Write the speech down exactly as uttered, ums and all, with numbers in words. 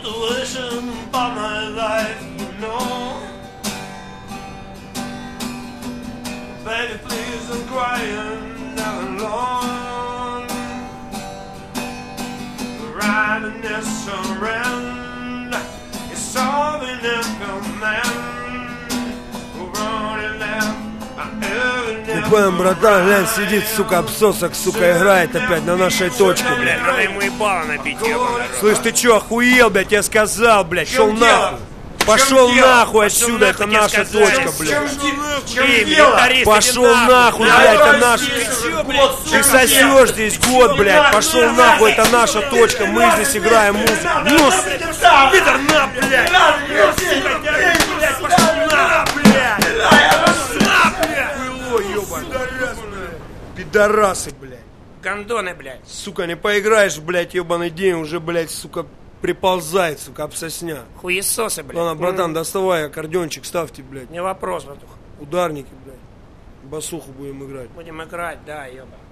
intuition about my life, no. Baby, please, I'm crying down alone. Riding this surrender, it's solving in command. Купаем, братан, глянь, сидит, сука, обсосок, сука, играет опять на нашей точке, блядь. Надо ему ебало набить, ебаный. Слышь, ты чё, охуел, блядь, я сказал, блядь, шел нахуй. Пошел нахуй отсюда, это наша точка, блядь. Пошел нахуй, блядь, это наша. Ты сосешь здесь год, блядь. Пошел нахуй, это наша точка. Мы здесь играем музыку. Ну, пидор, на, блядь. Пошел нахуй, блядь. На, блядь. Хуйло, ебаный. Пидорасы, блядь. Гондоны, блядь. Сука, не поиграешь, блядь, ебаный день. Уже, блядь, сука, приползает, сука, обсосня. Хуесосы, блядь. Ладно, братан, доставай аккордеончик, ставьте, блядь. Не вопрос, братуха. Ударники, блядь. Басуху будем играть. Будем играть, да, ёба.